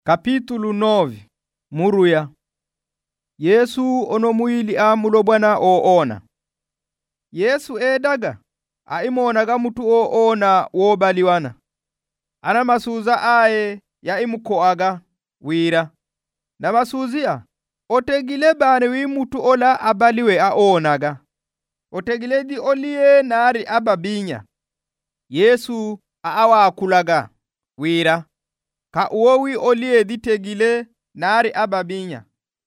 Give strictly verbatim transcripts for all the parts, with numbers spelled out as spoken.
Kapitulu nove. Muruya. Yesu ono mwili a mulobwana oona. Yesu edaga aimonaga mutu oona wobaliwana. Ana masuza aye ya imukoaga wira. Na masuzia otegile bane wi mutu ola abaliwe aonaga. Otegile di oliye nari ababinya. Yesu aawa akulaga wira. Ka uowi oliye di tegile nari ababinya.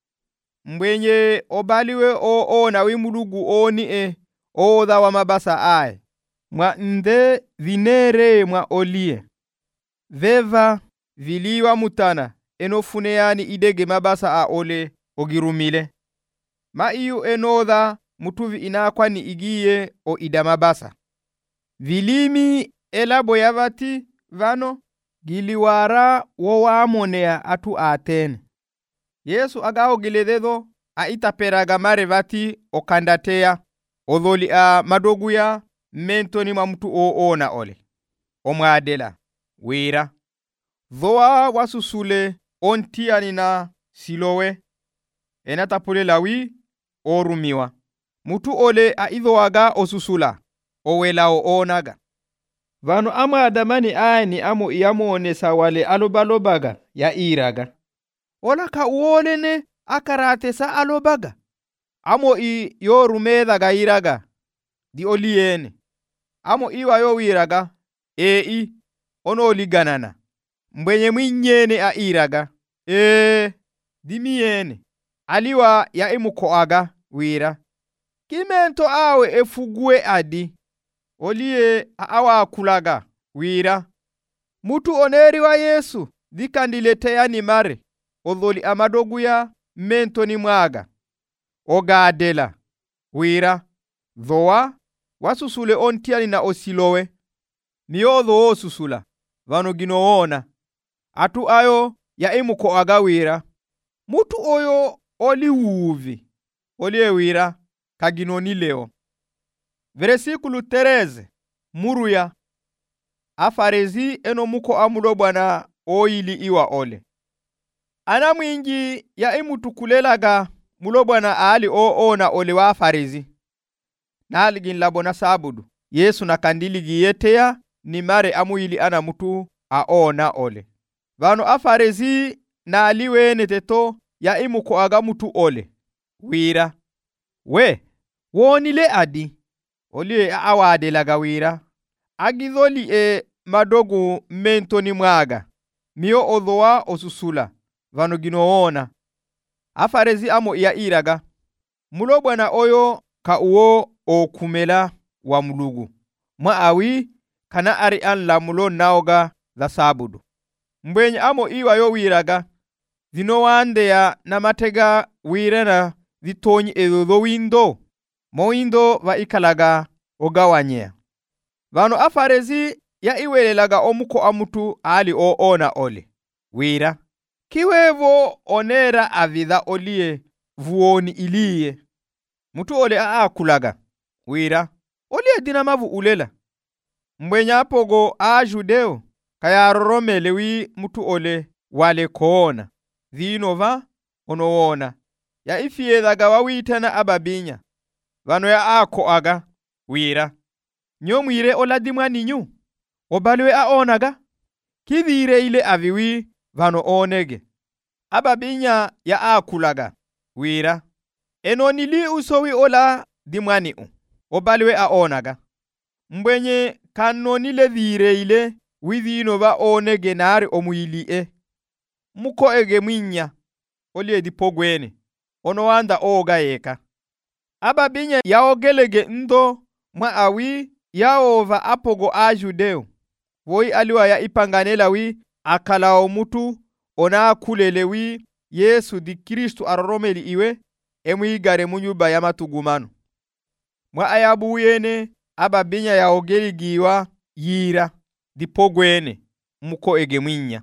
Mbwenye obaliwe oona wi mulugu oni e oda wa mabasa aye. Mwa nde vinere mwa oliye. Veva viliwa mutana enofune yani idege mabasa a ole ogirumile. Ma iyo enoda mutuvi inakwani igiye o ida mabasa. Vilimi elabo yavati vano giliwara wowamonea atu atene. Yesu agaho gilededo a itaperaga mare vati okandatea odholi a madoguya mentoni mwa mtu oona ole. Omwadela wira. Dhoa wasusule ontiani na silowe enatapule lawi orumiwa. Mutu ole a idhoaga osusula owelao onaga. Vano ama adamani aini amo iyamone sawale alobalobaga ya iraga. Ola ka uolene akarate sa alobaga. Amo i yorumeda ga iraga di oliene. Amo iwa yo wiraga e i ono oliganana. Mbwenye mwinyene a iraga e di miyene. Aliwa ya imukoaga wira. Kimento awe efugue adi. Olie awa akulaga wira. Mutu oneri wa Yesu dikandiletea ni mare. Odholi amadoguya mentoni mwaga. Ogadela wira. Dhoa wasusule ontiani na osilowe. Miyodho osusula vano ginoona. Atu ayo ya imuko aga wira. Mutu oyo oli uvi. Olie wira kaginoni leo. Versículo treze. Muruya. Afarezi eno muko amulobwana oili iwa ole. Ana mwingi ya imutukulelaga mulobwana ali oona ole wa afarezi. Na aligin labona sabudu. Yesu na kandiligi yetea ni mare amuili ana mutu aona ole. Vano afarezi na aliwe neteto ya imuko aga mutu ole. Wira. We, wonile adi. Olie awade laga wira. Agidholi e madogu mentoni mwaga. Mio odhoa osusula. Vano ginoona. Afarezi amo iya iraga. Mulobwana oyo ka uo o kumela wa mulugu. Mwa awi kana ari an la mulo naoga za sabudu. Mbwenye amo iwa yo wiraga. Zino wande ya namatega wirena zitonyi edhodho windo. Mo windo va ikalaga ogawanyea. Vano afarezi ya iwelelaga omuko amutu ali o ona ole. Wira. Kiwevo onera avidha olie vuoni iliye. Mutu ole aakulaga. Wira. Olie dinamavu ulela. Mbwenya apogo a judeo. Kaya roromele wi mutu ole wale koona. Dhinova onoona. Ya ifiedhaga wawitana ababinya. Vano ya aako aga. Wira. Nyomwire oladimwa ninyu. Obaliwe aonaga. Kidhire ile aviwi vano onege. Ababinya ya aakulaga. Wira. Enonili usowi ola dimwani u. Obaliwe aonaga. Mbwenye kanonile dhire ile widhinova onege nari omuili e. Muko ege mwinya. Olie dipogwene. Ono wanda oga eka. Ababinya ya ogelege ndo mwa awi ya ova apogo a judeo. Woi aliwa ya ipanganela wi akalao mutu ona kulele wi Yesu di Kristu aroromeli iwe emwigare munyuba ya matugumano. Mwa ayabu uyene ababinya ya ogeligiwa yira dipogwene muko ege mwinya.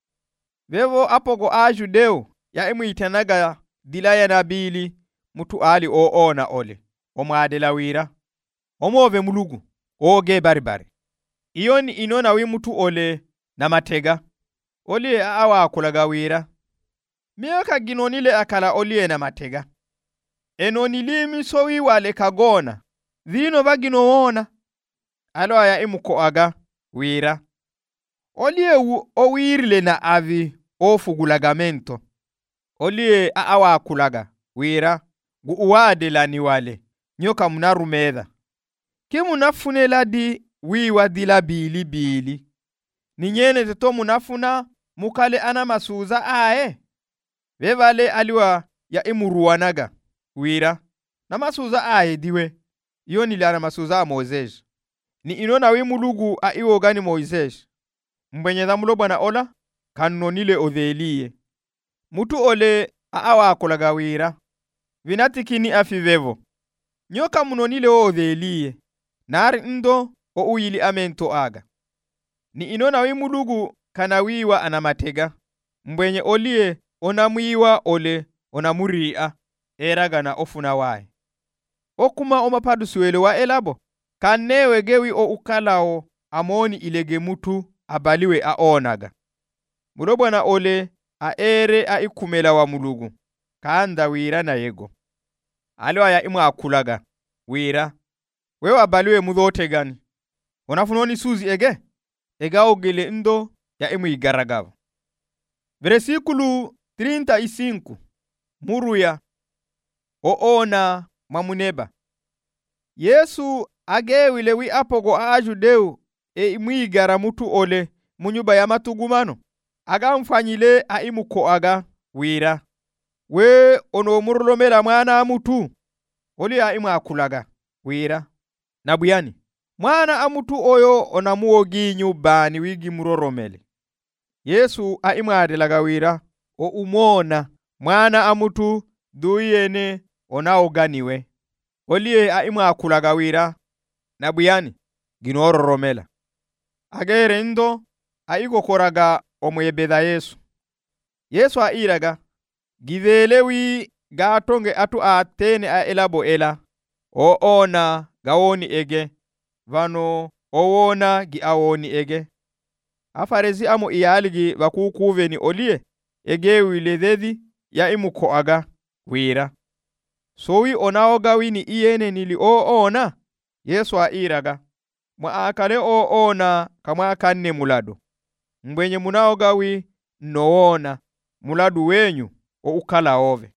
Vevo apogo a judeo ya emwitanaga dilaya nabili mutu ali o ona ole. Omwadela wira. Omove mulugu. Oge baribari. Iyo ni inona wi mutu ole na matega. oliye awa kulaga wira. Miyoka ginonile akala oliye na matega. Enonilimi sowi wale kagona. Dhino vaginoona. Alo aya imuko aga wira. Oliye u owirile na avi ofugulagamento. Oliye awa kulaga wira. Gu uwade lani wale. Nyoka munarumedha. Kimu nafunela di wiwa dila bili bili. Ninyene teto munafuna mukale ana masuza ae. Vevale aliwa ya imuruwanaga wira. Na masuza ae diwe. Iyo nilana masuza Moises. Ni inona wimulugu a iwo gani Moises. Mbenye dhamulo bwana ola. Kanonile odheliye. Mutu ole awa kulaga wira. Vinatikini afivevo. Nyoka munonile odheliye. Nari ndo o uyili amento aga. Ni inona wimulugu kanawiwa anamatega. Mbenye oliye onamuiwa ole onamuria. Eraga na ofuna wae. Okuma omapadu suwele wa elabo. Kanewe gewi o ukalao amoni ilege mutu abaliwe aonaga. Mulobo na ole a ere a ikumela wa mulugu. Kaanda wira na yego. Alo ya imu akulaga. Wira. Wewa abaliwe mudhote gani. Onafunoni suzi ege. Ega ogele ndo ya imu igaragawa. Versículo trinta e cinco. Muruya. Oona mamuneba. Yesu agewile wi apogo ajudeu e imwigara mutu ole munyuba ya matugumano. Aga mfanyile a imuko aga wira. We ono murulomela mwana amutu. Oli ya imu akulaga wira. Nabuyani. Mwana amutu oyo onamuogi nyubani wigi muroromele. Yesu a imu adelaga wira. O umona mwana amutu duyene onaoganiwe. Oliye a imu akulaga wira. Nabuyani. Ginororomela. Agere ndo a igo koraga omuyebeda Yesu. Yesu a iraga. Givelewi gatonge atu a tene a elabo ela. O ona gawoni ege. Vano owona gi awoni ege. Afarezi amo iyaligi wakukuveni oliye. Ege wilededi ya imuko aga wira. Sowi onaoga wini iyene nili o ona. Yesu a iraga. Mwa akale o ona kama akane mulado. Mbenye munaoga wi noona muladu wenyu o ukala ove.